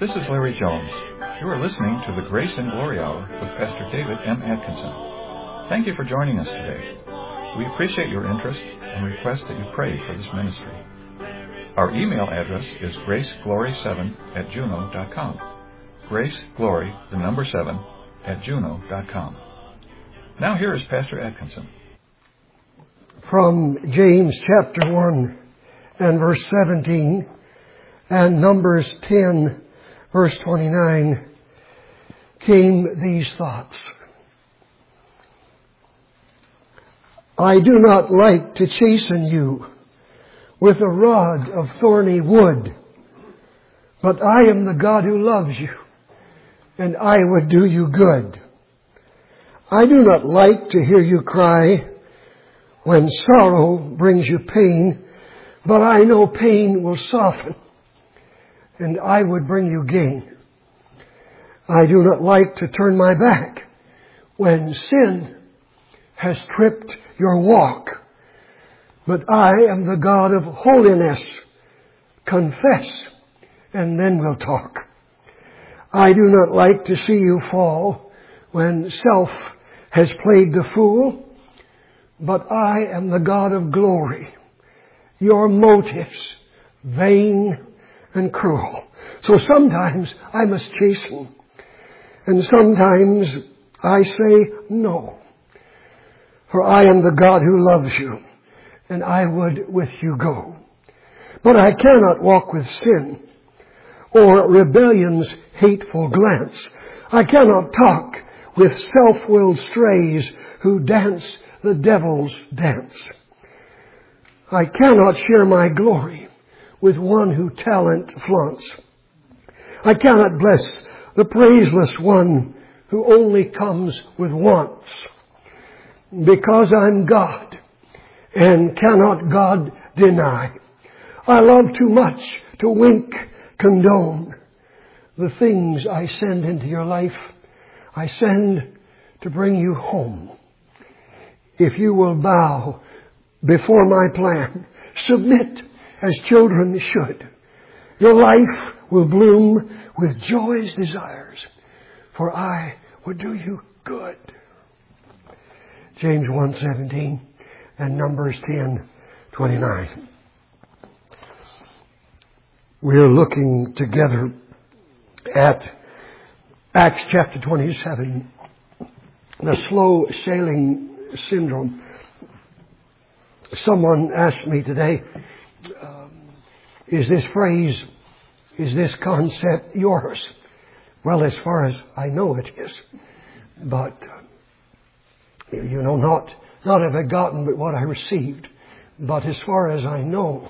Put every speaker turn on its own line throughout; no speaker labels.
This is Larry Jones. You are listening to the Grace and Glory Hour with Pastor David M. Atkinson. Thank you for joining us today. We appreciate your interest and request that you pray for this ministry. Our email address is graceglory7@juno.com. Graceglory, the number 7, @juno.com. Now here is Pastor Atkinson.
From James chapter 1 and verse 17 and Numbers 10 verse 29 came these thoughts. I do not like to chasten you with a rod of thorny wood, but I am the God who loves you, and I would do you good. I do not like to hear you cry when sorrow brings you pain, but I know pain will soften, and I would bring you gain. I do not like to turn my back when sin has tripped your walk, but I am the God of holiness. Confess, and then we'll talk. I do not like to see you fall when self has played the fool, but I am the God of glory. Your motives, vain and cruel. So sometimes I must chasten, and sometimes I say no. For I am the God who loves you, and I would with you go. But I cannot walk with sin, or rebellion's hateful glance. I cannot talk with self-willed strays who dance the devil's dance. I cannot share my glory with one who talent flaunts. I cannot bless the praiseless one who only comes with wants. Because I'm God, and cannot God deny. I love too much to wink, condone. The things I send into your life, I send to bring you home. If you will bow before my plan, submit as children should, your life will bloom with joy's desires, for I will do you good. James 1:17 and Numbers 10:29. We're looking together at Acts chapter 27, the slow sailing syndrome. Someone asked me today, is this phrase, is this concept yours? Well, as far as I know it is. But, not have I gotten but what I received. But as far as I know,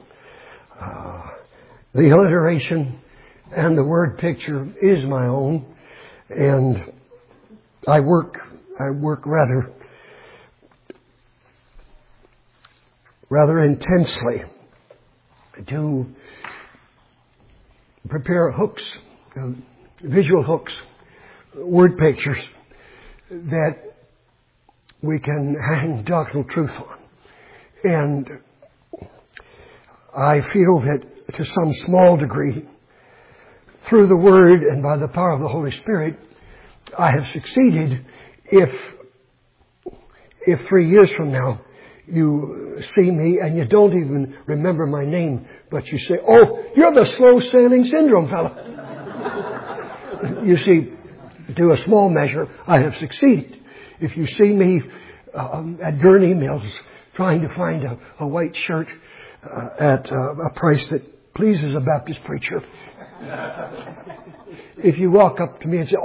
the alliteration and the word picture is my own. And I work rather intensely to prepare hooks, visual hooks, word pictures that we can hang doctrinal truth on. And I feel that to some small degree, through the Word and by the power of the Holy Spirit, I have succeeded. If 3 years from now you see me and you don't even remember my name, but you say, oh, you're the slow sailing syndrome fella. You see, to a small measure, I have succeeded. If you see me at Gurney Mills trying to find a white shirt at a price that pleases a Baptist preacher, if you walk up to me and say,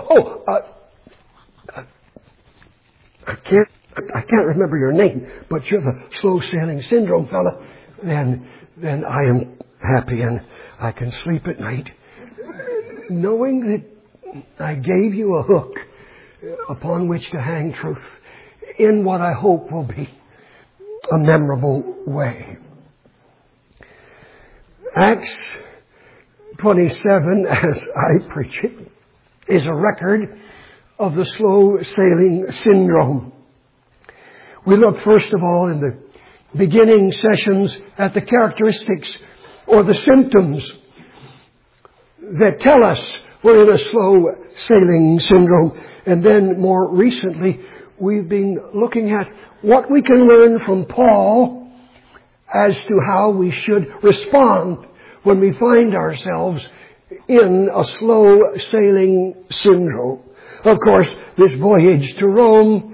I can't remember your name, but you're the slow sailing syndrome fella, then I am happy and I can sleep at night knowing that I gave you a hook upon which to hang truth in what I hope will be a memorable way. Acts 27, as I preach it, is a record of the slow sailing syndrome. We look first of all in the beginning sessions at the characteristics or the symptoms that tell us we're in a slow sailing syndrome. And then more recently, we've been looking at what we can learn from Paul as to how we should respond when we find ourselves in a slow sailing syndrome. Of course, this voyage to Rome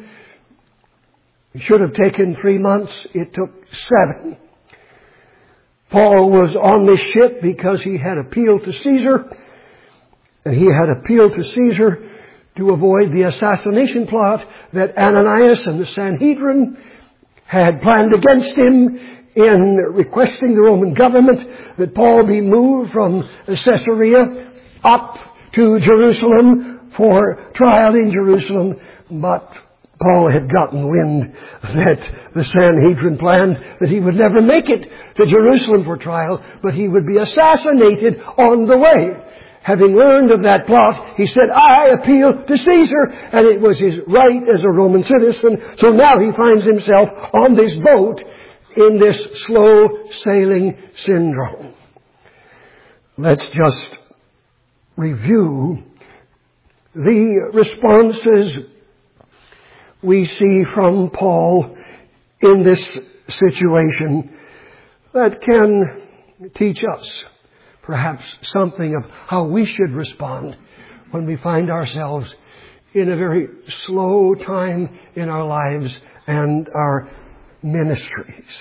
should have taken 3 months. It took 7. Paul was on this ship because he had appealed to Caesar, and he had appealed to Caesar to avoid the assassination plot that Ananias and the Sanhedrin had planned against him in requesting the Roman government that Paul be moved from Caesarea up to Jerusalem for trial in Jerusalem. But Paul had gotten wind that the Sanhedrin planned that he would never make it to Jerusalem for trial, but he would be assassinated on the way. Having learned of that plot, he said, I appeal to Caesar, and it was his right as a Roman citizen. So now he finds himself on this boat in this slow sailing syndrome. Let's just review the responses we see from Paul in this situation that can teach us perhaps something of how we should respond when we find ourselves in a very slow time in our lives and our ministries.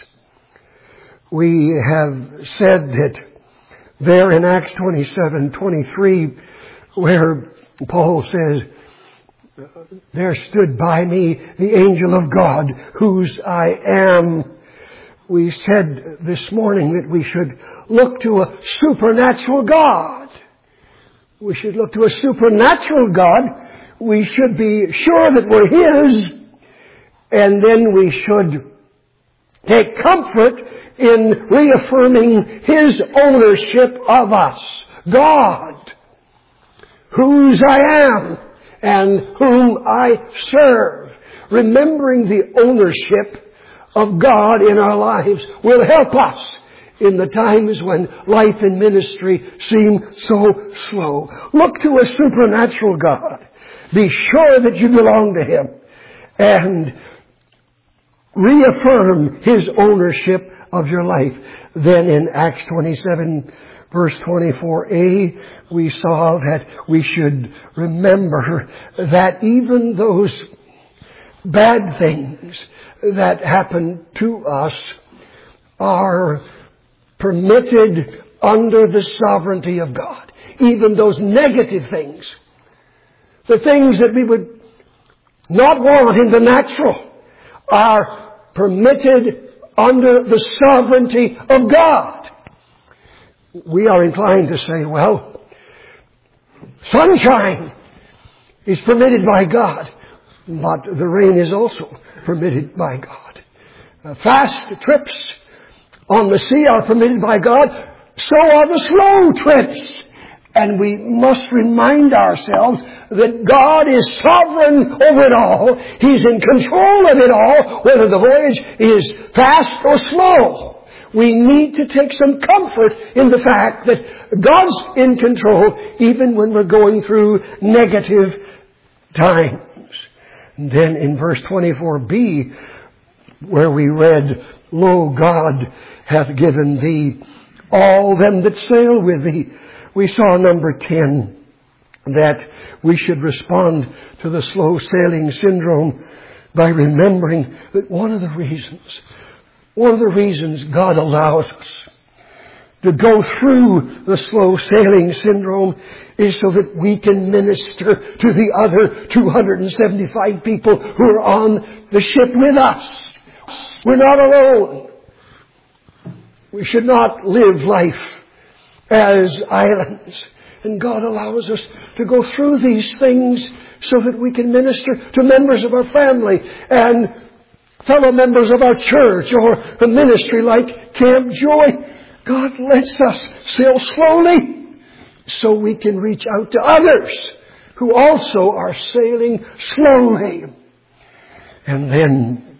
We have said that there in Acts 27:23, where Paul says, there stood by me the angel of God, whose I am. We said this morning that we should look to a supernatural God. We should look to a supernatural God. We should be sure that we're His. And then we should take comfort in reaffirming His ownership of us. God, whose I am and whom I serve. Remembering the ownership of God in our lives will help us in the times when life and ministry seem so slow. Look to a supernatural God. Be sure that you belong to Him. And reaffirm His ownership of your life. Then in Acts 27, verse 24a, we saw that we should remember that even those bad things that happen to us are permitted under the sovereignty of God. Even those negative things, the things that we would not want in the natural, are permitted under the sovereignty of God. We are inclined to say, well, sunshine is permitted by God, but the rain is also permitted by God. Fast trips on the sea are permitted by God, so are the slow trips. And we must remind ourselves that God is sovereign over it all. He's in control of it all, whether the voyage is fast or slow. We need to take some comfort in the fact that God's in control even when we're going through negative times. And then in verse 24b, where we read, Lo, God hath given thee all them that sail with thee. We saw number 10, that we should respond to the slow sailing syndrome by remembering that one of the reasons God allows us to go through the slow sailing syndrome is so that we can minister to the other 275 people who are on the ship with us. We're not alone. We should not live life as islands. And God allows us to go through these things so that we can minister to members of our family and fellow members of our church or a ministry like Camp Joy. God lets us sail slowly so we can reach out to others who also are sailing slowly. And then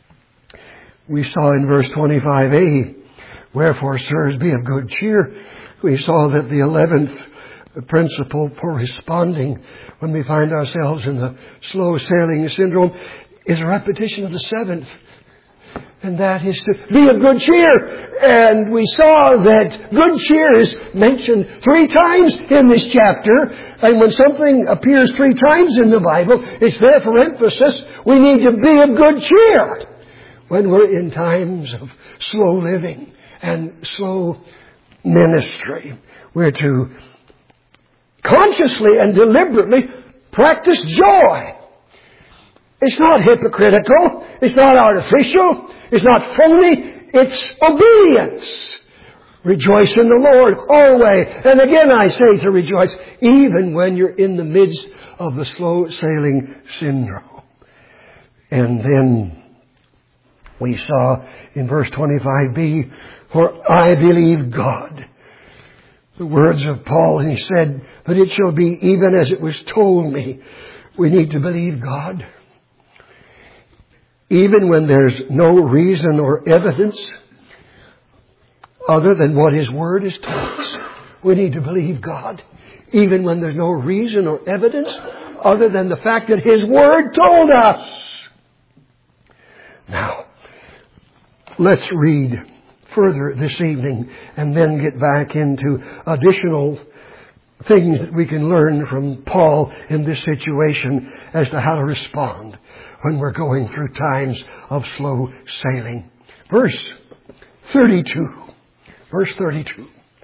we saw in verse 25a, Wherefore, sirs, be of good cheer. We saw that the 11th principle for responding when we find ourselves in the slow sailing syndrome is a repetition of the 7th. And that is to be of good cheer. And we saw that good cheer is mentioned 3 times in this chapter. And when something appears 3 times in the Bible, it's there for emphasis. We need to be of good cheer when we're in times of slow living and slow ministry. We're to consciously and deliberately practice joy. It's not hypocritical. It's not artificial. It's not phony. It's obedience. Rejoice in the Lord always. And again I say to rejoice even when you're in the midst of the slow sailing syndrome. And then we saw in verse 25b, for I believe God. The words of Paul, and he said that it shall be even as it was told me. We need to believe God. Even when there's no reason or evidence other than what His Word has told us, we need to believe God. Even when there's no reason or evidence other than the fact that His Word told us. Now, let's read further this evening and then get back into additional things that we can learn from Paul in this situation as to how to respond when we're going through times of slow sailing. Verse 32. Verse 32.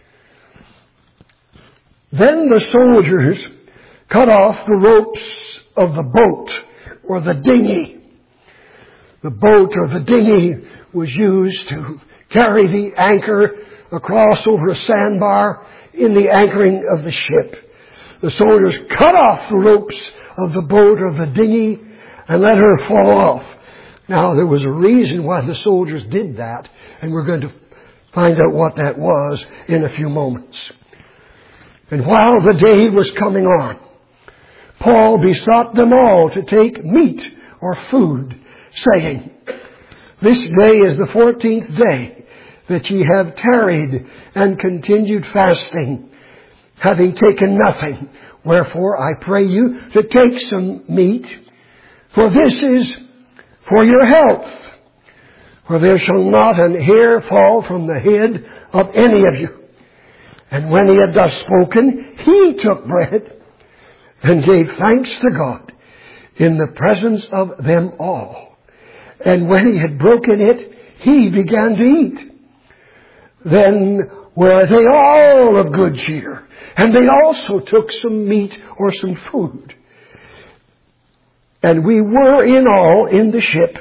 Then the soldiers cut off the ropes of the boat or the dinghy. The boat or the dinghy was used to carry the anchor across over a sandbar in the anchoring of the ship. The soldiers cut off the ropes of the boat or the dinghy and let her fall off. Now, there was a reason why the soldiers did that, and we're going to find out what that was in a few moments. And while the day was coming on, Paul besought them all to take meat or food, saying, This day is the 14th day that ye have tarried and continued fasting, having taken nothing. Wherefore I pray you to take some meat, for this is for your health. For there shall not an hair fall from the head of any of you. And when he had thus spoken, he took bread and gave thanks to God in the presence of them all. And when he had broken it, he began to eat. Then were they all of good cheer, and they also took some meat or some food. And we were in all in the ship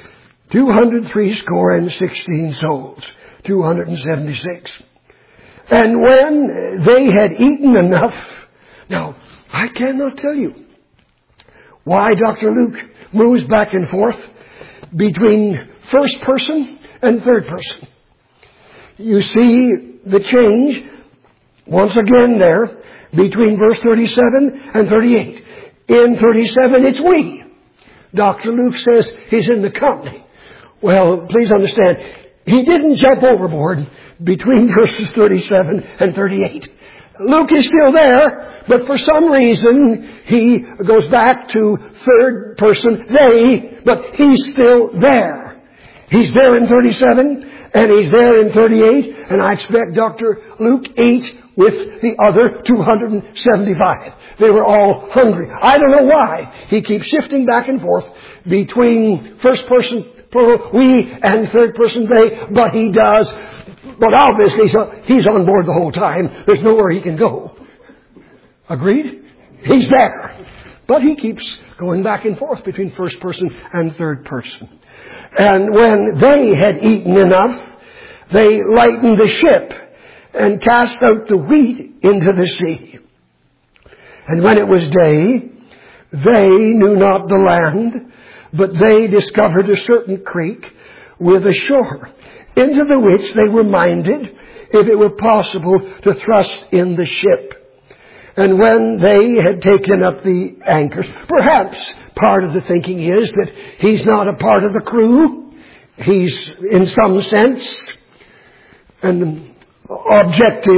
260 souls, 276. And when they had eaten enough, now I cannot tell you why Dr. Luke moves back and forth between first person and third person. You see the change once again there between verse 37 and 38. In 37, it's we. Dr. Luke says he's in the company. Well, please understand, he didn't jump overboard between verses 37 and 38. Luke is still there, but for some reason he goes back to third person, they, but he's still there. He's there in 37, and he's there in 38, and I expect Dr. Luke ate with the other 275. They were all hungry. I don't know why he keeps shifting back and forth between first person plural, we, and third person, they, but he does. But obviously he's on board the whole time. There's nowhere he can go. Agreed? He's there. But he keeps going back and forth between first person and third person. And when they had eaten enough, they lightened the ship and cast out the wheat into the sea. And when it was day, they knew not the land, but they discovered a certain creek with a shore, into the which they were minded, if it were possible, to thrust in the ship. And when they had taken up the anchors, perhaps part of the thinking is that he's not a part of the crew. He's, in some sense, an objective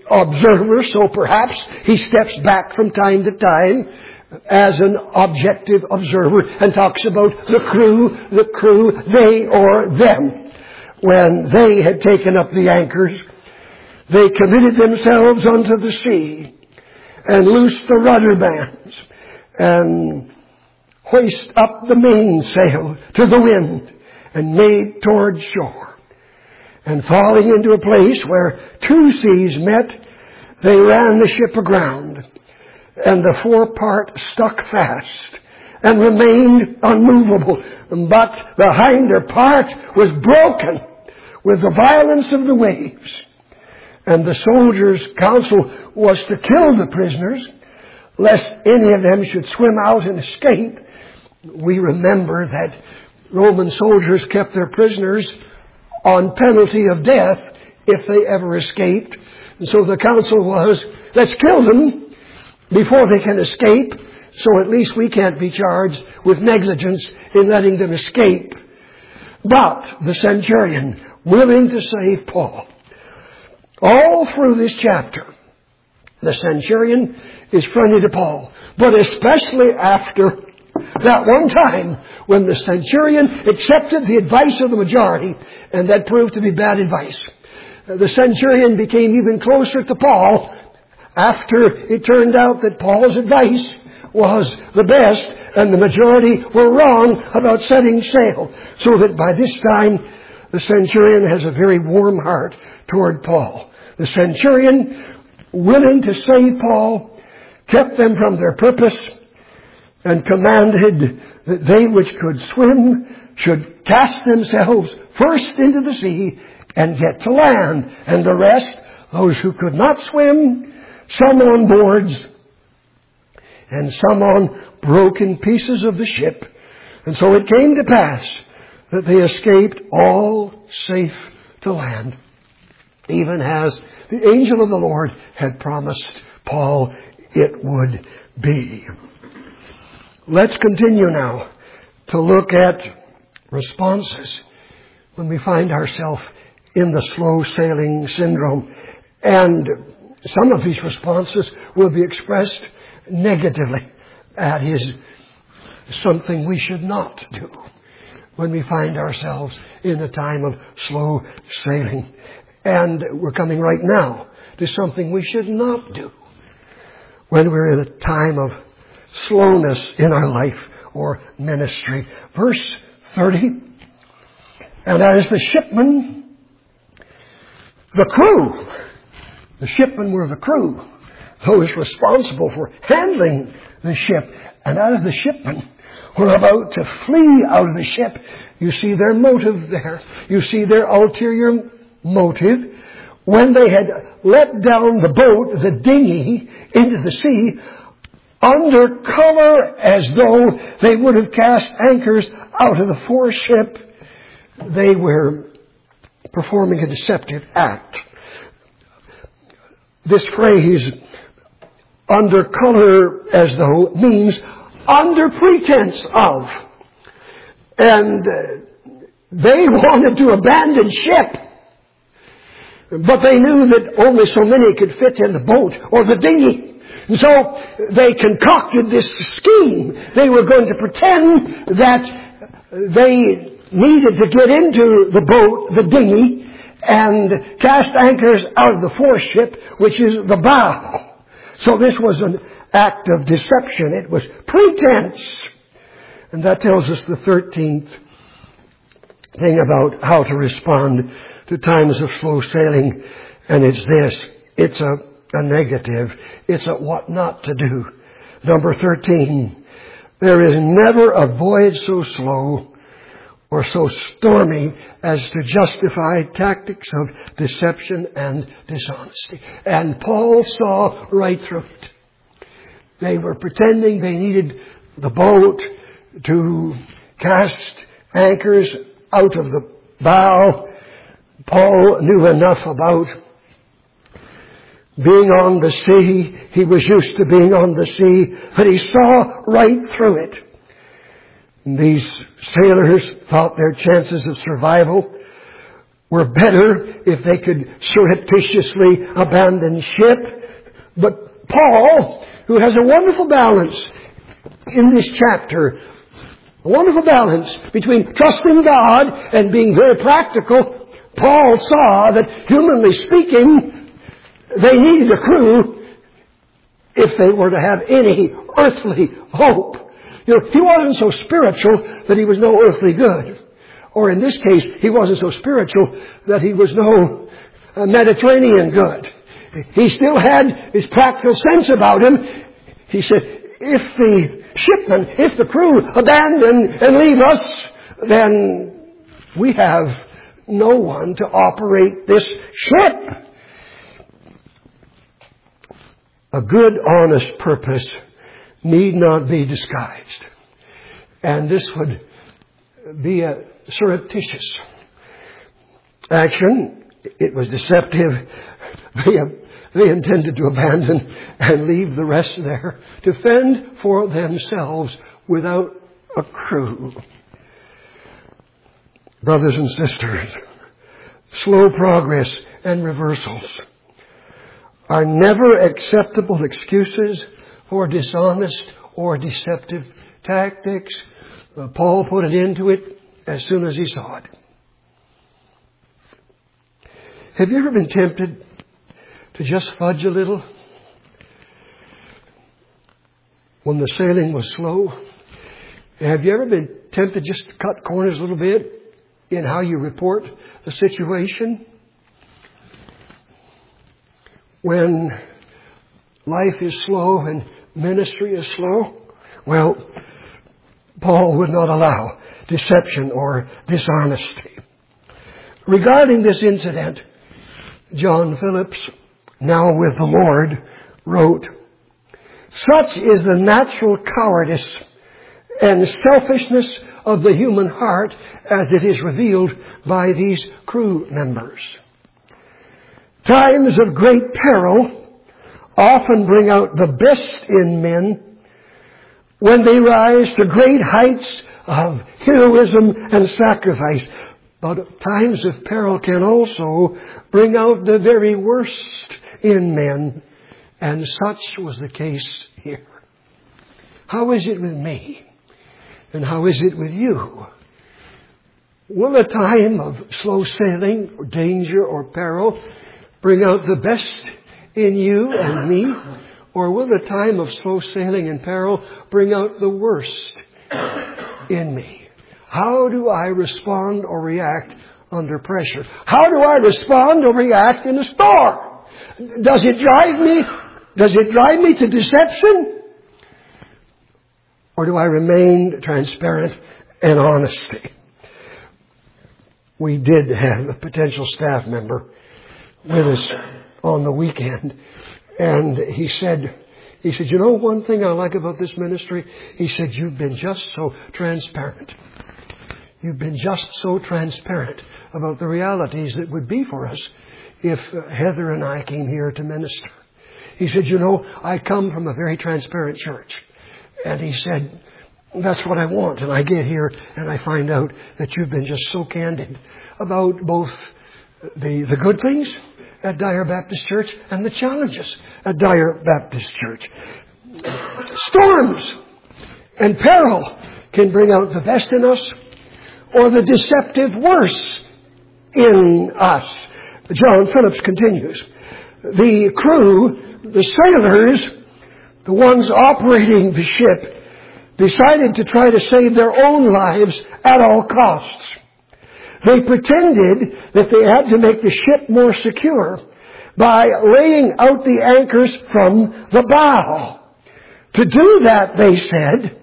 observer, so perhaps he steps back from time to time as an objective observer and talks about the crew, they or them. When they had taken up the anchors, they committed themselves unto the sea and loosed the rudder bands and hoist up the mainsail to the wind and made toward shore. And falling into a place where two seas met, they ran the ship aground, and the forepart stuck fast and remained unmovable, but the hinder part was broken with the violence of the waves. And the soldiers' counsel was to kill the prisoners, lest any of them should swim out and escape. We remember that Roman soldiers kept their prisoners on penalty of death if they ever escaped. And so the counsel was, let's kill them before they can escape, so at least we can't be charged with negligence in letting them escape. But the centurion, willing to save Paul, all through this chapter, the centurion is friendly to Paul, but especially after that one time when the centurion accepted the advice of the majority, and that proved to be bad advice. The centurion became even closer to Paul after it turned out that Paul's advice was the best and the majority were wrong about setting sail. So that by this time, the centurion has a very warm heart toward Paul. The centurion, willing to save Paul, kept them from their purpose and commanded that they which could swim should cast themselves first into the sea and get to land. And the rest, those who could not swim, some on boards and some on broken pieces of the ship. And so it came to pass that they escaped all safe to land, even as the angel of the Lord had promised Paul it would be. Let's continue now to look at responses when we find ourselves in the slow sailing syndrome. And some of these responses will be expressed negatively. That is something we should not do when we find ourselves in a time of slow sailing. And we're coming right now to something we should not do when we're in a time of slowness in our life or ministry. Verse 30, and as the shipmen, the crew, the shipmen were the crew, those responsible for handling the ship, and as the shipmen were about to flee out of the ship, you see their motive there. You see their ulterior motive. When they had let down the boat, the dinghy, into the sea, under color as though they would have cast anchors out of the foreship, they were performing a deceptive act. This phrase, under color as though, means under pretense of. And they wanted to abandon ship, but they knew that only so many could fit in the boat or the dinghy. And so they concocted this scheme. They were going to pretend that they needed to get into the boat, the dinghy, and cast anchors out of the foreship, which is the bow. So this was an act of deception. It was pretense. And that tells us the 13th thing about how to respond to times of slow sailing. And it's this. It's a negative. It's a what not to do. Number 13. There is never a voyage so slow or so stormy as to justify tactics of deception and dishonesty. And Paul saw right through it. They were pretending they needed the boat to cast anchors out of the bow. Paul knew enough about being on the sea. He was used to being on the sea, but he saw right through it. And these sailors thought their chances of survival were better if they could surreptitiously abandon ship. But Paul, who has a wonderful balance in this chapter, a wonderful balance between trusting God and being very practical, Paul saw that, humanly speaking, they needed a crew if they were to have any earthly hope. He wasn't so spiritual that he was no earthly good. Or in this case, he wasn't so spiritual that he was no Mediterranean good. He still had his practical sense about him. He said, if the shipmen, if the crew abandon and leave us, then we have no one to operate this ship. A good, honest purpose need not be disguised. And this would be a surreptitious action. It was deceptive. They intended to abandon and leave the rest there to fend for themselves without a crew. Brothers and sisters, slow progress and reversals are never acceptable excuses for dishonest or deceptive tactics. Paul put it into it as soon as he saw it. Have you ever been tempted to just fudge a little when the sailing was slow? Have you ever been tempted just to cut corners a little bit in how you report the situation? When life is slow and ministry is slow? Well, Paul would not allow deception or dishonesty. Regarding this incident, John Phillips, now with the Lord, wrote, "Such is the natural cowardice and selfishness of the human heart as it is revealed by these crew members. Times of great peril often bring out the best in men when they rise to great heights of heroism and sacrifice. But times of peril can also bring out the very worst in men, and such was the case here." How is it with me? And how is it with you? Will a time of slow sailing or danger or peril bring out the best in you and me? Or will the time of slow sailing and peril bring out the worst in me? How do I respond or react under pressure? How do I respond or react in a storm? Does it drive me? Does it drive me to deception? Or do I remain transparent and honesty? We did have a potential staff member with us on the weekend. And he said, you know one thing I like about this ministry? He said, you've been just so transparent. You've been just so transparent about the realities that would be for us if Heather and I came here to minister. He said, you know, I come from a very transparent church. And he said, that's what I want. And I get here and I find out that you've been just so candid about both the good things at Dyer Baptist Church and the challenges at Dyer Baptist Church. Storms and peril can bring out the best in us or the deceptive worse in us. John Phillips continues. The crew, the sailors, the ones operating the ship, decided to try to save their own lives at all costs. They pretended that they had to make the ship more secure by laying out the anchors from the bow. To do that, they said,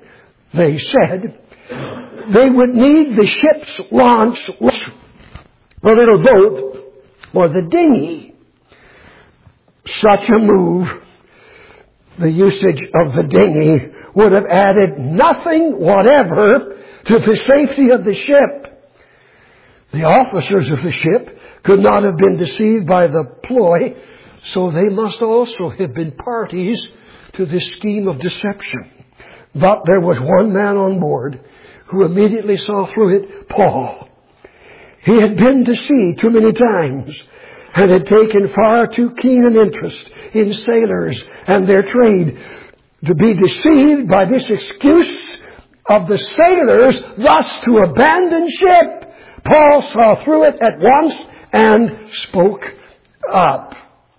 they would need the ship's launch, the little boat, or the dinghy. Such a move, the usage of the dinghy, would have added nothing whatever to the safety of the ship. The officers of the ship could not have been deceived by the ploy, so they must also have been parties to this scheme of deception. But there was one man on board who immediately saw through it, Paul. He had been to sea too many times and had taken far too keen an interest in sailors and their trade to be deceived by this excuse of the sailors, thus to abandon ship. Paul saw through it at once and spoke up.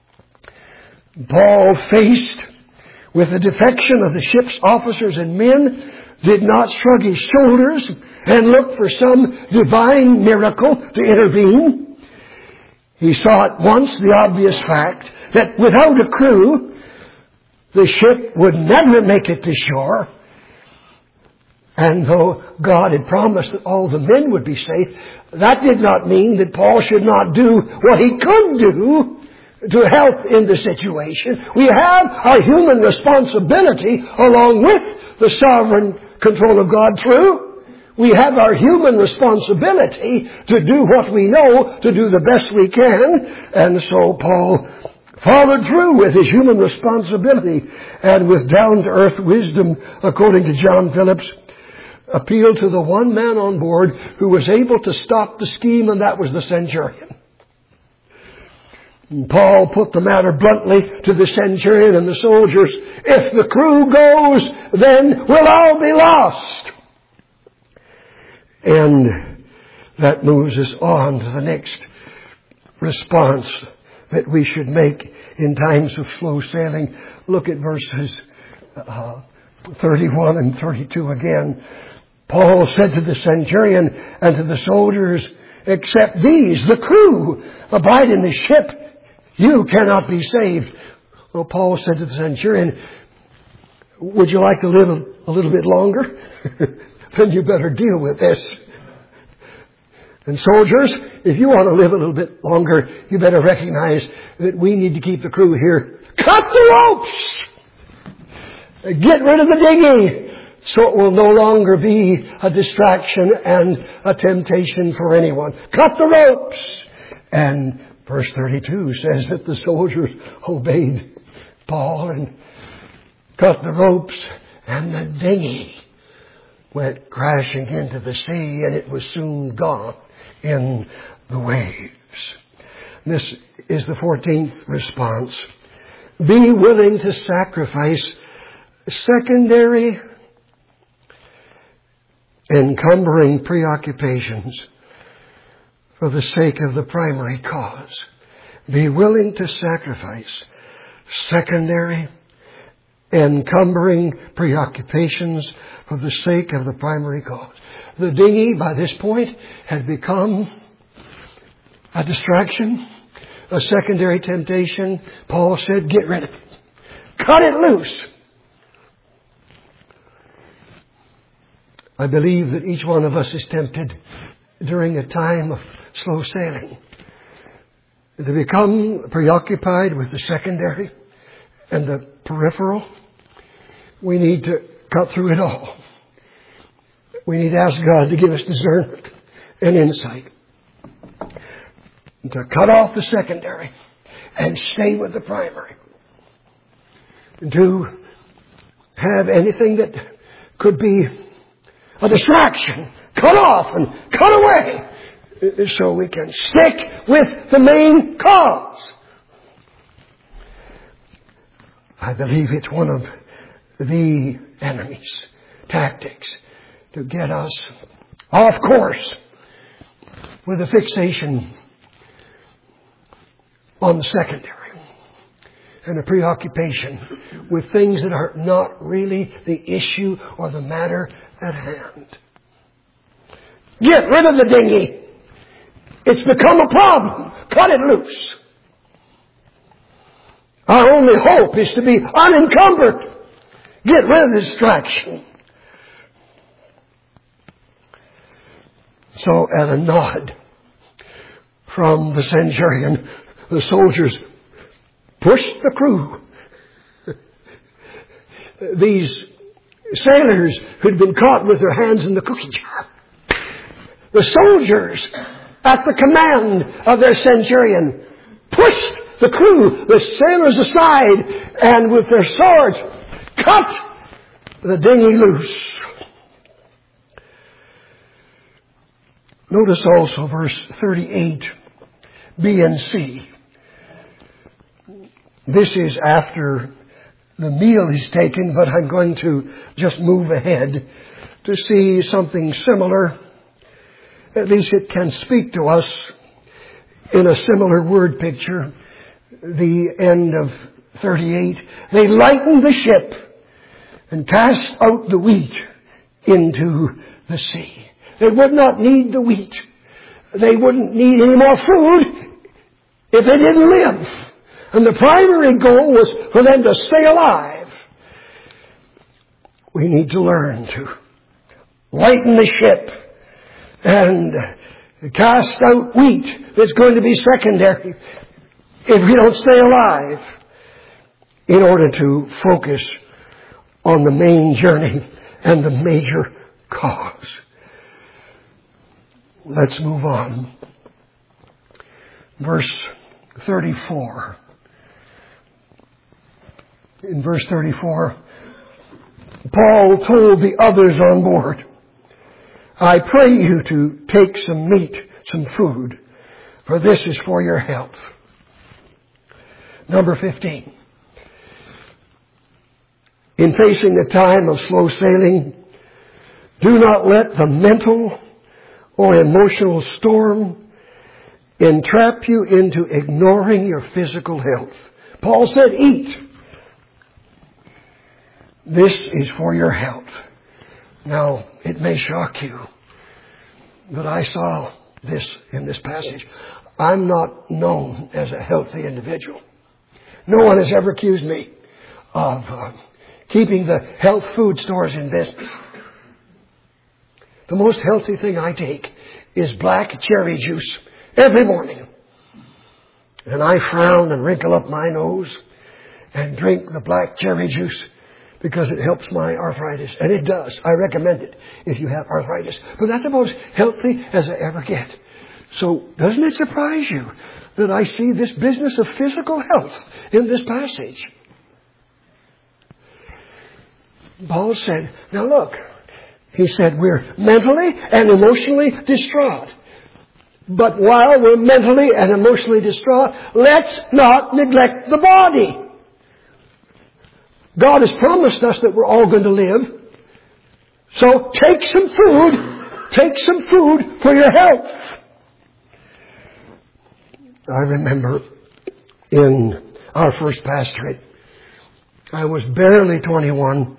Paul, faced with the defection of the ship's officers and men, did not shrug his shoulders and look for some divine miracle to intervene. He saw at once the obvious fact that without a crew, the ship would never make it to shore. And though God had promised that all the men would be safe, that did not mean that Paul should not do what he could do to help in the situation. We have our human responsibility along with the sovereign control of God, true. We have our human responsibility to do what we know, to do the best we can. And so Paul followed through with his human responsibility and with down-to-earth wisdom, according to John Phillips, appealed to the one man on board who was able to stop the scheme, and that was the centurion. And Paul put the matter bluntly to the centurion and the soldiers. If the crew goes, then we'll all be lost. And that moves us on to the next response that we should make in times of slow sailing. Look at verses 31 and 32 again. Paul said to the centurion and to the soldiers, except these, the crew, abide in the ship, you cannot be saved. Well, Paul said to the centurion, would you like to live a little bit longer? Then you better deal with this. And soldiers, if you want to live a little bit longer, you better recognize that we need to keep the crew here. Cut the ropes! Get rid of the dinghy, so it will no longer be a distraction and a temptation for anyone. Cut the ropes! And verse 32 says that the soldiers obeyed Paul and cut the ropes, and the dinghy went crashing into the sea, and it was soon gone in the waves. This is the 14th response. Be willing to sacrifice secondary, encumbering preoccupations for the sake of the primary cause. Be willing to sacrifice secondary, encumbering preoccupations for the sake of the primary cause. The dinghy, by this point, had become a distraction, a secondary temptation. Paul said, get rid of it. Cut it loose. I believe that each one of us is tempted during a time of slow sailing to become preoccupied with the secondary and the peripheral. We need to cut through it all. We need to ask God to give us discernment and insight to cut off the secondary and stay with the primary. To have anything that could be a distraction cut off and cut away so we can stick with the main cause. I believe it's one of the enemy's tactics to get us off course with a fixation on the secondary and a preoccupation with things that are not really the issue or the matter at hand. Get rid of the dinghy. It's become a problem. Cut it loose. Our only hope is to be unencumbered. Get rid of the distraction. So at a nod from the centurion, the soldiers pushed the crew. These sailors who'd been caught with their hands in the cookie jar. The soldiers, at the command of their centurion, pushed the crew, the sailors aside, and with their swords cut the dinghy loose. Notice also verse 38, B and C. This is after the meal is taken, but I'm going to just move ahead to see something similar. At least it can speak to us in a similar word picture. The end of 38. They lightened the ship and cast out the wheat into the sea. They would not need the wheat. They wouldn't need any more food if they didn't live. And the primary goal was for them to stay alive. We need to learn to lighten the ship and cast out wheat that's going to be secondary if we don't stay alive, in order to focus on the main journey and the major cause. Let's move on. Verse 34. In verse 34, Paul told the others on board, I pray you to take some meat, some food, for this is for your health. Number 15. In facing the time of slow sailing, do not let the mental or emotional storm entrap you into ignoring your physical health. Paul said, eat. This is for your health. Now, it may shock you that I saw this in this passage. I'm not known as a healthy individual. No one has ever accused me of keeping the health food stores in business. The most healthy thing I take is black cherry juice every morning. And I frown and wrinkle up my nose and drink the black cherry juice because it helps my arthritis. And it does. I recommend it if you have arthritis. But that's the most healthy as I ever get. So doesn't it surprise you that I see this business of physical health in this passage? Paul said, now look, he said, we're mentally and emotionally distraught. But while we're mentally and emotionally distraught, let's not neglect the body. God has promised us that we're all going to live. So take some food for your health. I remember in our first pastorate, I was barely 21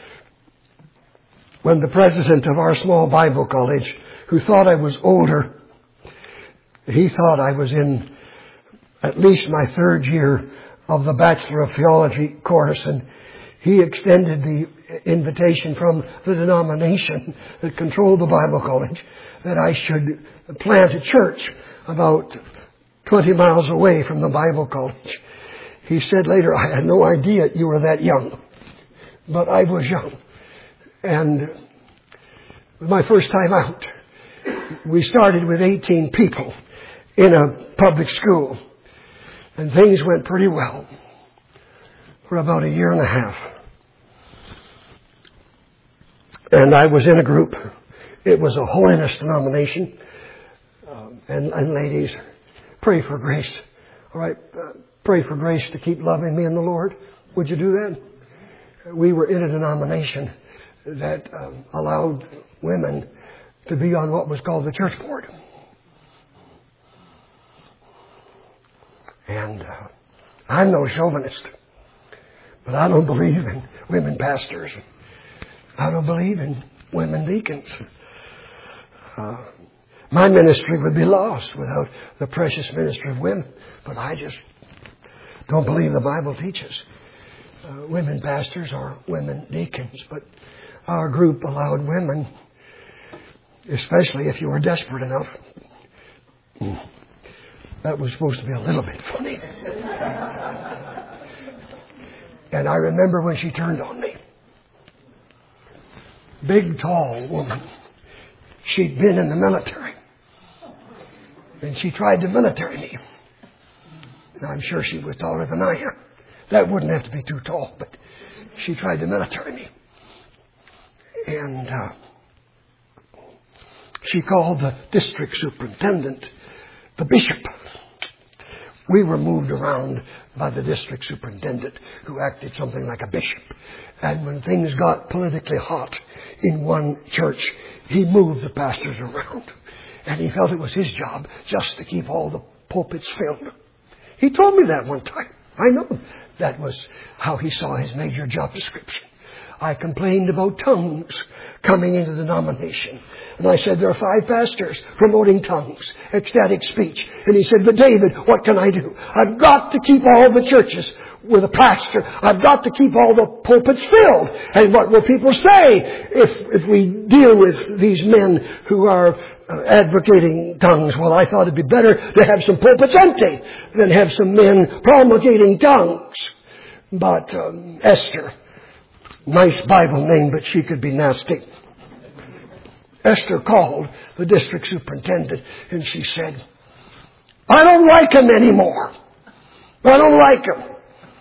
when the president of our small Bible college, who thought I was older, he thought I was in at least my third year of the Bachelor of Theology course, and he extended the invitation from the denomination that controlled the Bible college that I should plant a church about 20 miles away from the Bible college. He said later, I had no idea you were that young. But I was young. And my first time out, we started with 18 people in a public school. And things went pretty well for about a year and a half. And I was in a group. It was a holiness denomination. And ladies, pray for grace. All right, pray for grace to keep loving me in the Lord. Would you do that? We were in a denomination that allowed women to be on what was called the church board. And I'm no chauvinist, but I don't believe in women pastors. I don't believe in women deacons. My ministry would be lost without the precious ministry of women. But I just don't believe the Bible teaches women pastors or women deacons. But our group allowed women, especially if you were desperate enough. That was supposed to be a little bit funny. And I remember when she turned on me. Big, tall woman. She'd been in the military. And she tried to military me. Now, I'm sure she was taller than I am. That wouldn't have to be too tall, but she tried to military me. And She called the district superintendent, the bishop. We were moved around by the district superintendent, who acted something like a bishop. And when things got politically hot in one church, he moved the pastors around. And he felt it was his job just to keep all the pulpits filled. He told me that one time. I know that was how he saw his major job description. I complained about tongues coming into the denomination. And I said, there are 5 pastors promoting tongues, ecstatic speech. And he said, but David, what can I do? I've got to keep all the churches with a pastor. I've got to keep all the pulpits filled. And what will people say if we deal with these men who are advocating tongues? Well, I thought it'd be better to have some pulpits empty than have some men promulgating tongues. But Esther, nice Bible name, but she could be nasty. Esther called the district superintendent and she said, I don't like him anymore. I don't like him.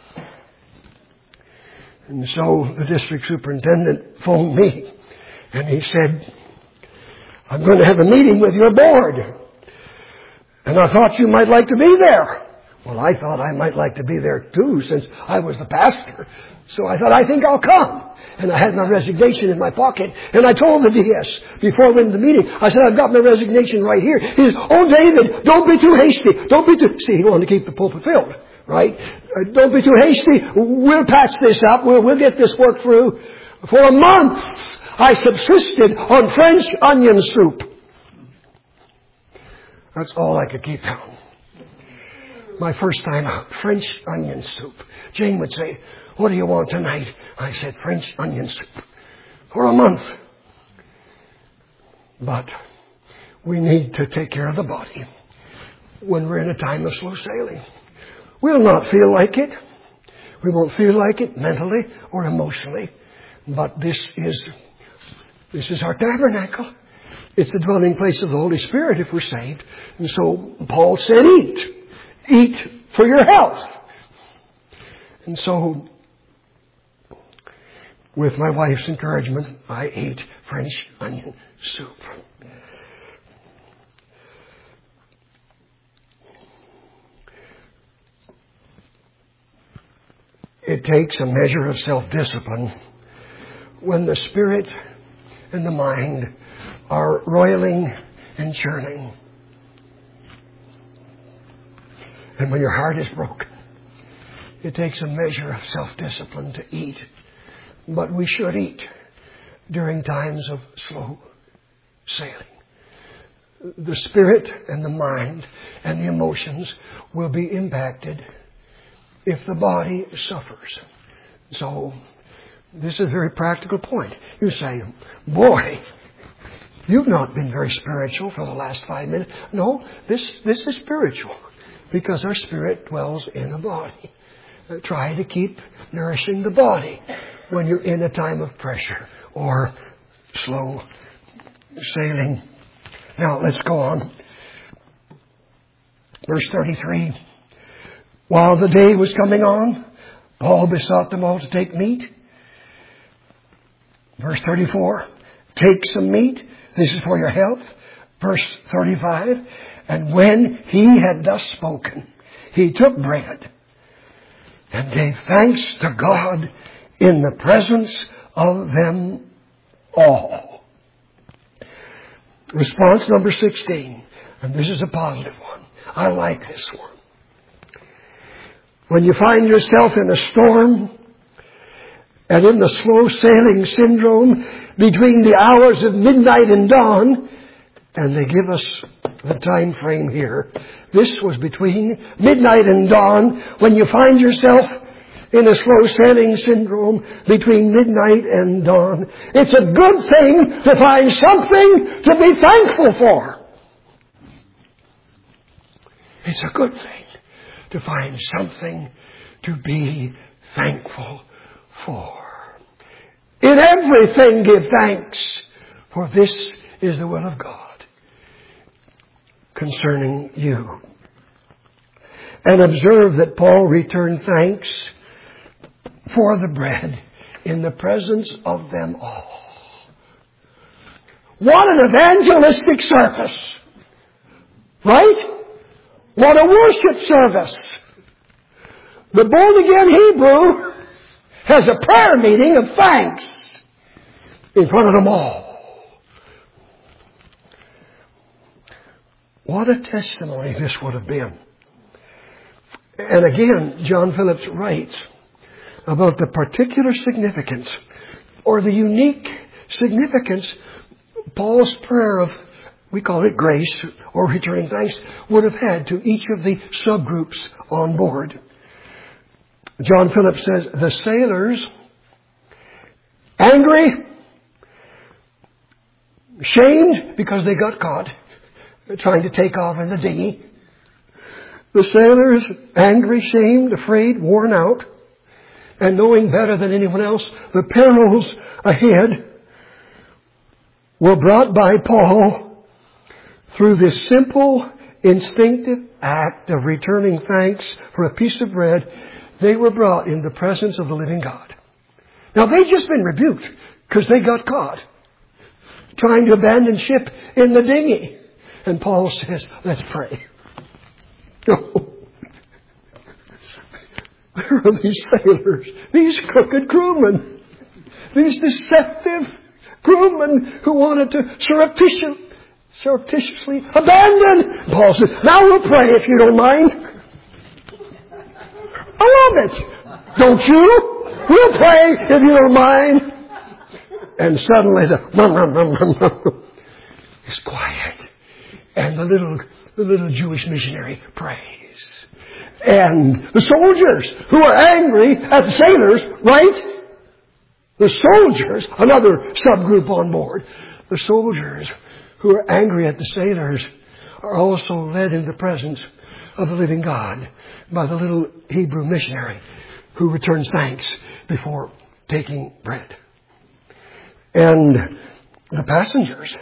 And so the district superintendent phoned me and he said, I'm going to have a meeting with your board. And I thought you might like to be there. Well, I thought I might like to be there too, since I was the pastor. So I thought, I think I'll come. And I had my resignation in my pocket. And I told the DS before I went to the meeting, I said, I've got my resignation right here. He said, oh, David, don't be too hasty. Don't be too... See, he wanted to keep the pulpit filled, right? Don't be too hasty. We'll patch this up. We'll get this work through. For a month, I subsisted on French onion soup. That's all I could keep down. My first time out, French onion soup. Jane would say, what do you want tonight? I said, French onion soup. For a month. But we need to take care of the body when we're in a time of slow sailing. We'll not feel like it. We won't feel like it mentally or emotionally. But this is our tabernacle. It's the dwelling place of the Holy Spirit if we're saved. And so Paul said, eat. Eat for your health. And so, with my wife's encouragement, I ate French onion soup. It takes a measure of self-discipline when the spirit and the mind are roiling and churning. And when your heart is broken, it takes a measure of self-discipline to eat. But we should eat during times of slow sailing. The spirit and the mind and the emotions will be impacted if the body suffers. So, this is a very practical point. You say, boy, you've not been very spiritual for the last 5 minutes. No, this is spiritual. Because our spirit dwells in a body. Try to keep nourishing the body when you're in a time of pressure or slow sailing. Now, let's go on. Verse 33. While the day was coming on, Paul besought them all to take meat. Verse 34. Take some meat. This is for your health. Verse 35, and when he had thus spoken, he took bread and gave thanks to God in the presence of them all. Response number 16, and this is a positive one. I like this one. When you find yourself in a storm and in the slow sailing syndrome between the hours of midnight and dawn, and they give us the time frame here. This was between midnight and dawn. When you find yourself in a slow sailing syndrome between midnight and dawn, it's a good thing to find something to be thankful for. It's a good thing to find something to be thankful for. In everything give thanks, for this is the will of God concerning you. And observe that Paul returned thanks for the bread in the presence of them all. What an evangelistic service. Right? What a worship service. The born-again Hebrew has a prayer meeting of thanks in front of them all. What a testimony this would have been. And again, John Phillips writes about the particular significance or the unique significance Paul's prayer of, we call it grace or returning thanks, would have had to each of the subgroups on board. John Phillips says, the sailors, angry, shamed because they got caught trying to take off in the dinghy. The sailors, angry, shamed, afraid, worn out, and knowing better than anyone else the perils ahead, were brought by Paul through this simple, instinctive act of returning thanks for a piece of bread. They were brought in the presence of the living God. Now, they'd just been rebuked because they got caught trying to abandon ship in the dinghy. And Paul says, let's pray. Oh. There are these sailors, these crooked crewmen, these deceptive crewmen who wanted to surreptitiously abandon. Paul says, now we'll pray if you don't mind. I love it. Don't you? We'll pray if you don't mind. And suddenly it's quiet. And the little Jewish missionary prays. And the soldiers who are angry at the sailors, right? The soldiers, another subgroup on board. The soldiers who are angry at the sailors are also led in the presence of the living God by the little Hebrew missionary who returns thanks before taking bread. And the passengers,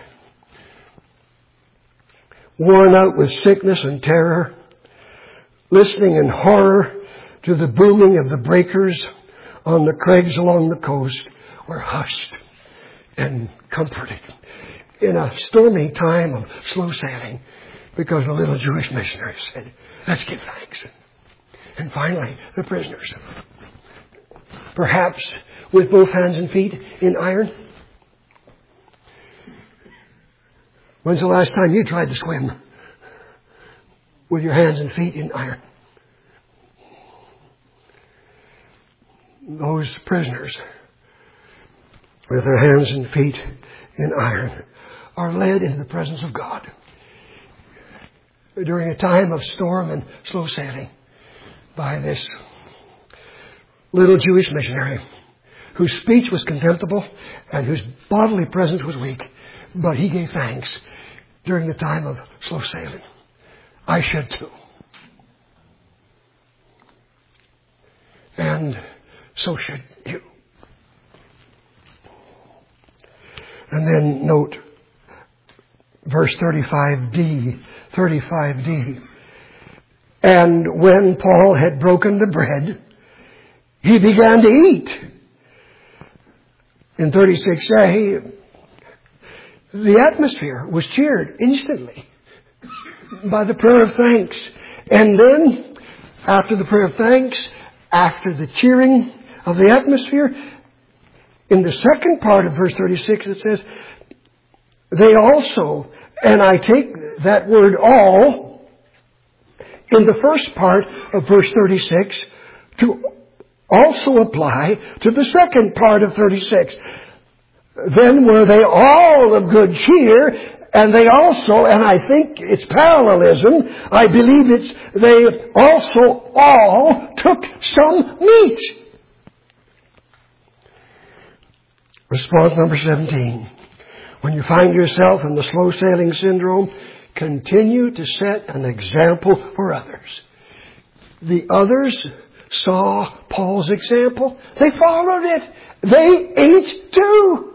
worn out with sickness and terror, listening in horror to the booming of the breakers on the crags along the coast, were hushed and comforted in a stormy time of slow sailing because the little Jewish missionary said, let's give thanks. And finally, the prisoners, perhaps with both hands and feet in iron. When's the last time you tried to swim with your hands and feet in iron? Those prisoners with their hands and feet in iron are led into the presence of God during a time of storm and slow sailing by this little Jewish missionary whose speech was contemptible and whose bodily presence was weak, but he gave thanks during the time of slow sailing. I should too. And so should you. And then note verse 35D. And when Paul had broken the bread, he began to eat. In 36A, the atmosphere was cheered instantly by the prayer of thanks. And then, after the prayer of thanks, after the cheering of the atmosphere, in the second part of verse 36 it says, they also, and I take that word all, in the first part of verse 36, to also apply to the second part of 36. Then were they all of good cheer, and they also, and I think it's parallelism, I believe they also all took some meat. Response number 17. When you find yourself in the slow sailing syndrome, continue to set an example for others. The others saw Paul's example. They followed it. They ate too.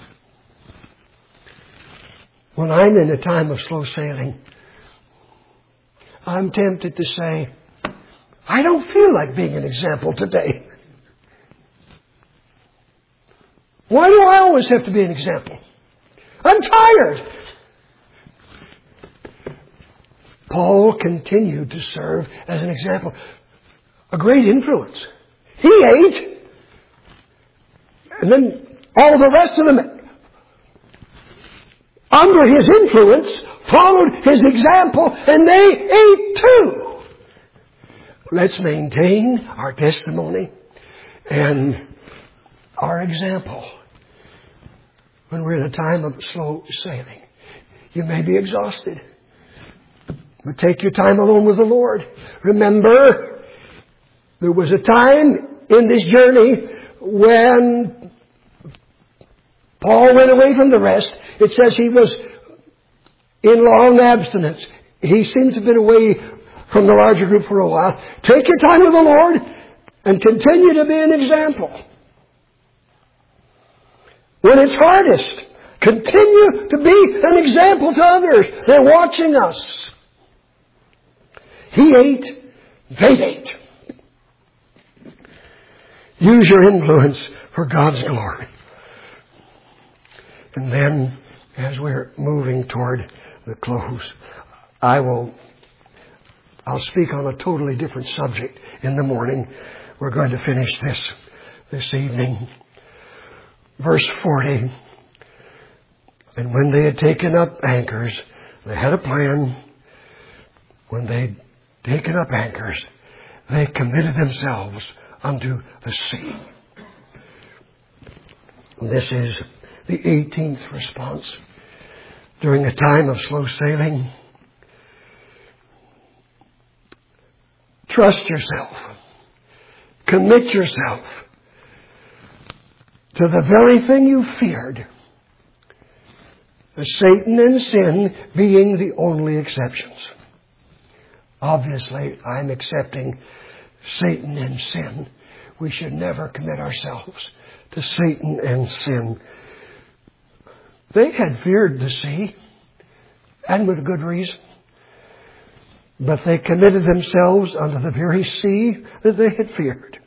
When I'm in a time of slow sailing, I'm tempted to say, I don't feel like being an example today. Why do I always have to be an example? I'm tired. Paul continued to serve as an example. A great influence. He ate, and then all the rest of them, under his influence, followed his example, and they ate too. Let's maintain our testimony and our example when we're in a time of slow sailing. You may be exhausted, but take your time alone with the Lord. Remember, there was a time in this journey when Paul went away from the rest. It says he was in long abstinence. He seems to have been away from the larger group for a while. Take your time with the Lord and continue to be an example. When it's hardest, continue to be an example to others. They're watching us. He ate, they ate. Use your influence for God's glory. And then, as we're moving toward the close, I'll speak on a totally different subject in the morning. We're going to finish this evening. Verse 40. And when they had taken up anchors, they had a plan. When they'd taken up anchors, they committed themselves unto the sea. This is the 18th response during a time of slow sailing. Trust yourself. Commit yourself to the very thing you feared. Satan and sin being the only exceptions. Obviously, I'm accepting Satan and sin. We should never commit ourselves to Satan and sin. They had feared the sea, and with good reason. But they committed themselves unto the very sea that they had feared.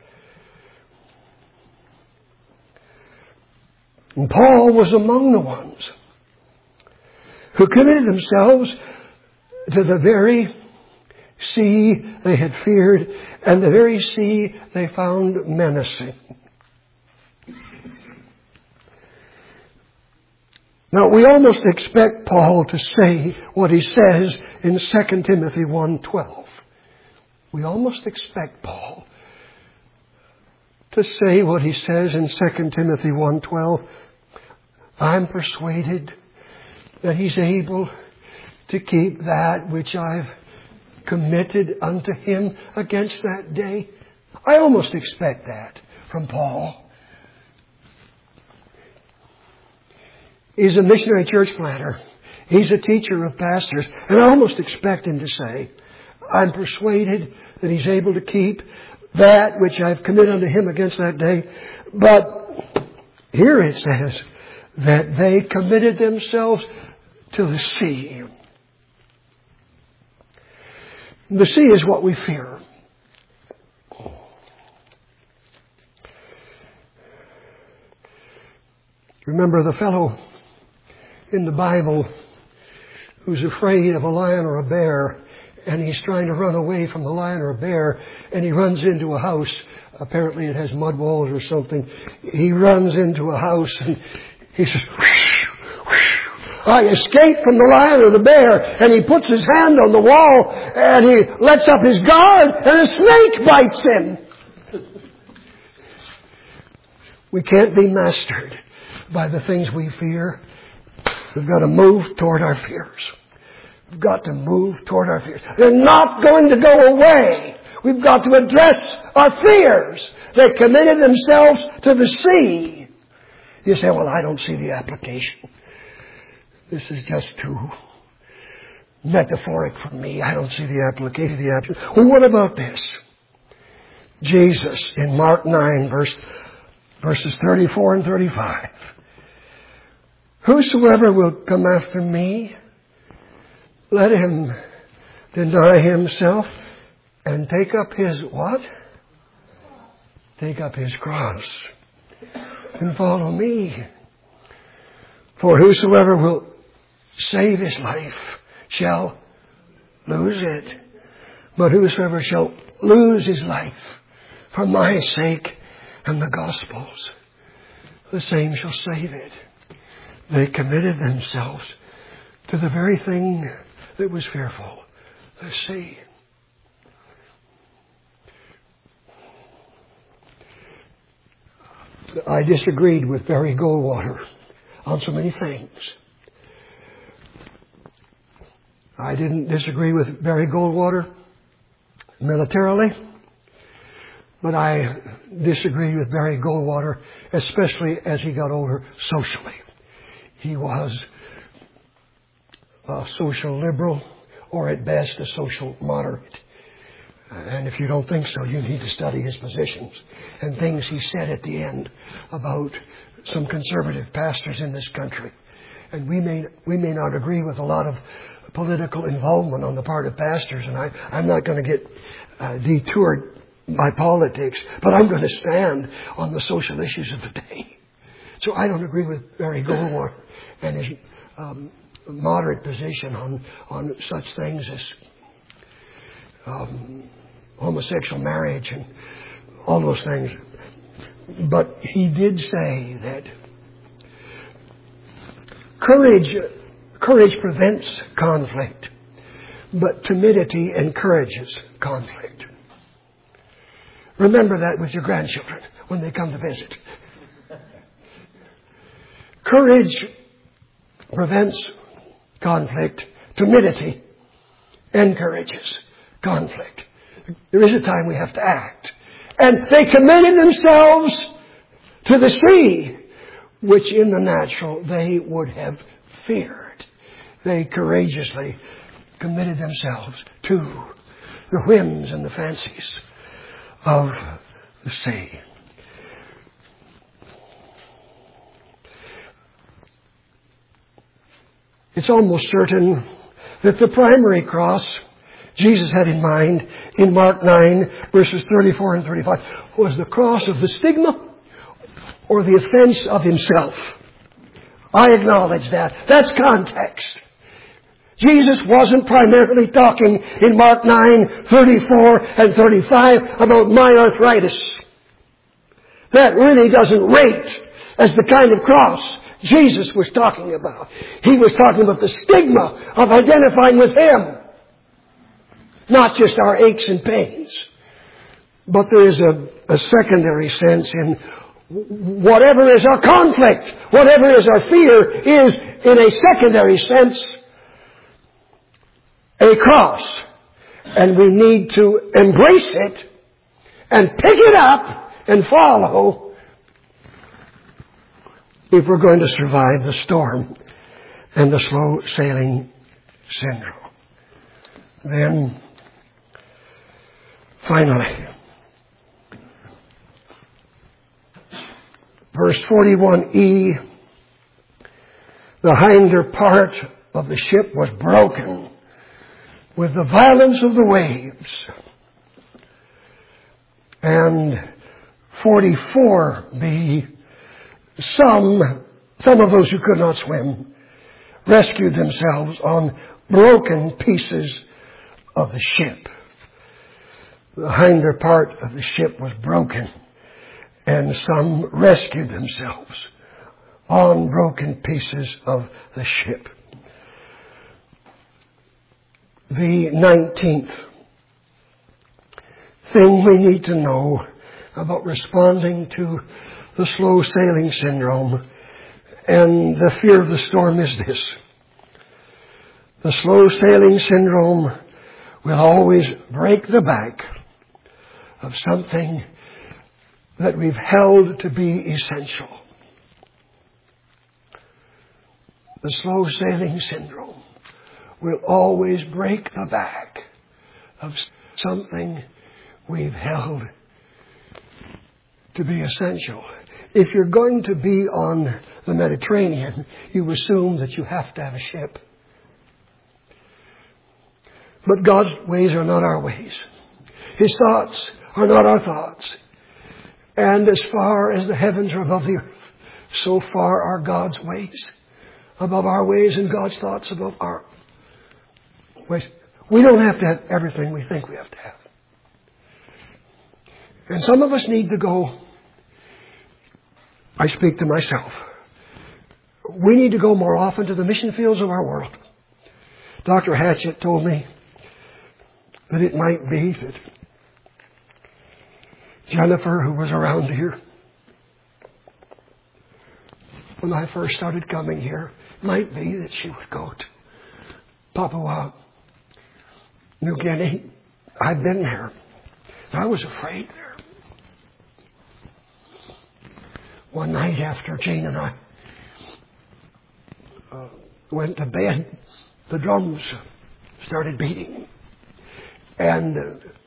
And Paul was among the ones who committed themselves to the very sea they had feared, and the very sea they found menacing. Now, we almost expect Paul to say what he says in 2 Timothy 1:12. We almost expect Paul to say what he says in 2 Timothy 1:12. I'm persuaded that he's able to keep that which I've committed unto him against that day. I almost expect that from Paul. He's a missionary church planter. He's a teacher of pastors. And I almost expect him to say, I'm persuaded that he's able to keep that which I've committed unto him against that day. But here it says that they committed themselves to the sea. The sea is what we fear. Remember the fellow in the Bible who's afraid of a lion or a bear, and he's trying to run away from the lion or a bear, and he runs into a house. Apparently it has mud walls or something. He runs into a house and he says, I escaped from the lion or the bear. And he puts his hand on the wall and he lets up his guard and a snake bites him. We can't be mastered by the things we fear. We've got to move toward our fears. We've got to move toward our fears. They're not going to go away. We've got to address our fears. They committed themselves to the sea. You say, well, I don't see the application. This is just too metaphoric for me. I don't see the application. Well, what about this? Jesus in Mark 9, verses 34 and 35. Whosoever will come after me, let him deny himself and take up his what? Take up his cross and follow me. For whosoever will save his life shall lose it. But whosoever shall lose his life for my sake and the gospel's, the same shall save it. They committed themselves to the very thing that was fearful, the sea. I disagreed with Barry Goldwater on so many things. I didn't disagree with Barry Goldwater militarily, but I disagreed with Barry Goldwater, especially as he got older socially. He was a social liberal, or at best a social moderate. And if you don't think so, you need to study his positions and things he said at the end about some conservative pastors in this country. And we may not agree with a lot of political involvement on the part of pastors, and I'm not going to get detoured by politics, but I'm going to stand on the social issues of the day. So I don't agree with Barry Goldwater and his moderate position on such things as homosexual marriage and all those things. But he did say that courage prevents conflict, but timidity encourages conflict. Remember that with your grandchildren when they come to visit. Courage prevents conflict. Timidity encourages conflict. There is a time we have to act. And they committed themselves to the sea, which in the natural they would have feared. They courageously committed themselves to the whims and the fancies of the sea. It's almost certain that the primary cross Jesus had in mind in Mark 9, verses 34 and 35, was the cross of the stigma or the offense of himself. I acknowledge that. That's context. Jesus wasn't primarily talking in Mark 9, 34 and 35 about my arthritis. That really doesn't rate as the kind of cross Jesus was talking about. He was talking about the stigma of identifying with Him. Not just our aches and pains. But there is a secondary sense in whatever is our conflict, whatever is our fear, is in a secondary sense a cross. And we need to embrace it and pick it up and follow if we're going to survive the storm and the slow sailing syndrome. Then, finally, verse 41e, the hinder part of the ship was broken with the violence of the waves. And 44b, some of those who could not swim rescued themselves on broken pieces of the ship. The hinder part of the ship was broken, and some rescued themselves on broken pieces of the ship. The 19th thing we need to know about responding to the slow sailing syndrome and the fear of the storm is this. The slow sailing syndrome will always break the back of something that we've held to be essential. The slow sailing syndrome will always break the back of something we've held to be essential. If you're going to be on the Mediterranean, you assume that you have to have a ship. But God's ways are not our ways. His thoughts are not our thoughts. And as far as the heavens are above the earth, so far are God's ways above our ways and God's thoughts above our ways. We don't have to have everything we think we have to have. And some of us need to go, I speak to myself, we need to go more often to the mission fields of our world. Dr. Hatchett told me that it might be that Jennifer, who was around here when I first started coming here, might be that she would go to Papua New Guinea. I've been there. I was afraid there. One night after Jane and I went to bed, the drums started beating. And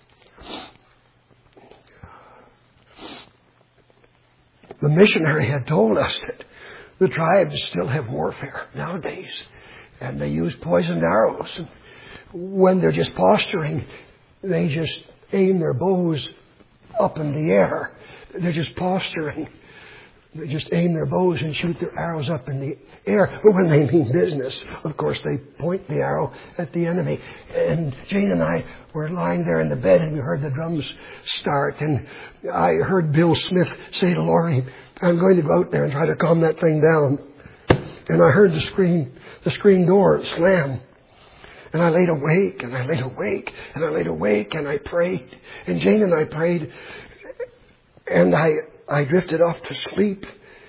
the missionary had told us that the tribes still have warfare nowadays. And they use poisoned arrows. And when they're just posturing, they just aim their bows up in the air. They're just posturing. They just aim their bows and shoot their arrows up in the air. But when they mean business, of course, they point the arrow at the enemy. And Jane and I were lying there in the bed and we heard the drums start. And I heard Bill Smith say to Laurie, I'm going to go out there and try to calm that thing down. And I heard the screen door slam. And I laid awake, and I laid awake, and I laid awake, and I prayed. And Jane and I prayed. And I drifted off to sleep.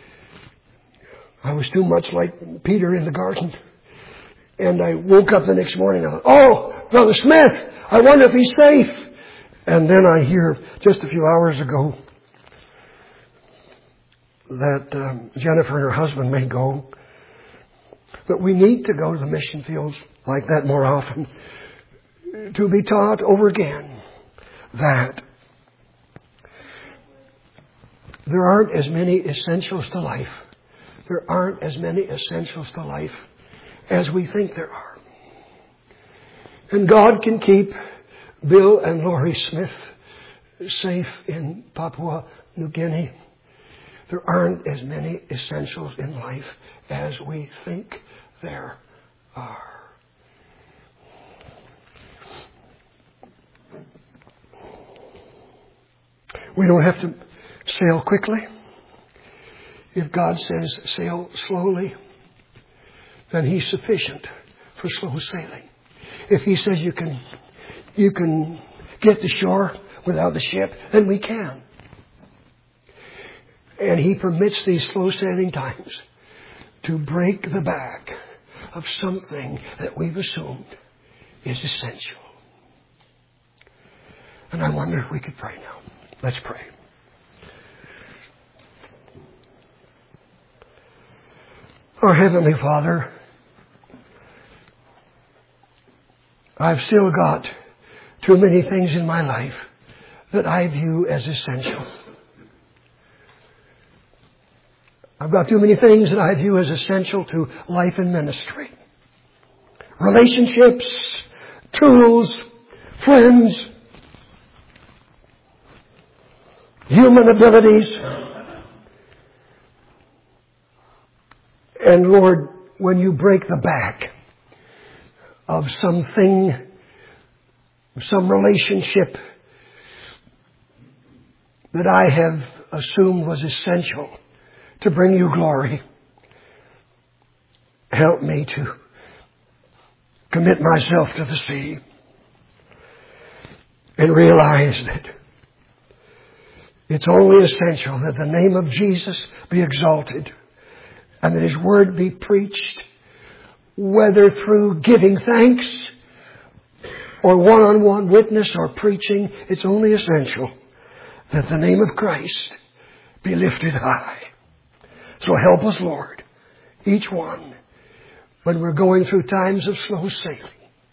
I was too much like Peter in the garden. And I woke up the next morning. I thought, oh, Brother Smith, I wonder if he's safe. And then I hear just a few hours ago that Jennifer and her husband may go. But we need to go to the mission fields like that more often to be taught over again that there aren't as many essentials to life. There aren't as many essentials to life as we think there are. And God can keep Bill and Laurie Smith safe in Papua New Guinea. There aren't as many essentials in life as we think there are. We don't have to sail quickly. If God says sail slowly, then He's sufficient for slow sailing. If He says you can get to shore without the ship, then we can. And He permits these slow sailing times to break the back of something that we've assumed is essential. And I wonder if we could pray now. Let's pray. Our Heavenly Father, I've still got too many things in my life that I view as essential. I've got too many things that I view as essential to life and ministry. Relationships, tools, friends, human abilities. And Lord, when you break the back of something, some relationship that I have assumed was essential to bring you glory, help me to commit myself to the sea and realize that it's only essential that the name of Jesus be exalted and that His word be preached, whether through giving thanks or one-on-one witness or preaching. It's only essential that the name of Christ be lifted high. So help us, Lord, each one, when we're going through times of slow sailing,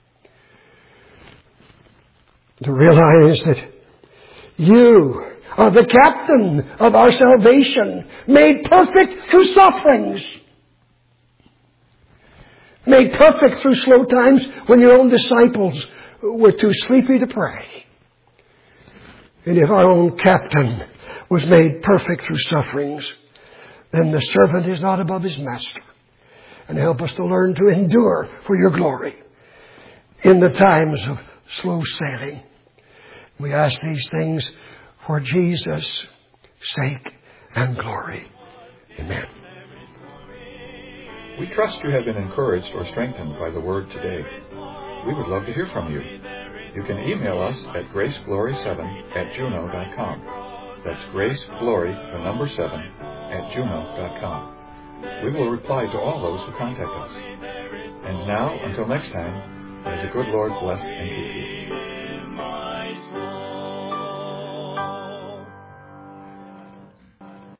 to realize that you are the captain of our salvation, made perfect through sufferings, made perfect through slow times when your own disciples were too sleepy to pray. And if our own captain was made perfect through sufferings, then the servant is not above his master. and help us to learn to endure for your glory in the times of slow sailing. We ask these things for Jesus' sake and glory. Amen.
We trust you have been encouraged or strengthened by the Word today. We would love to hear from you. You can email us at graceglory7@juno.com. That's graceglory, the number 7, @juno.com. We will reply to all those who contact us. And now, until next time, may the good Lord bless and keep you.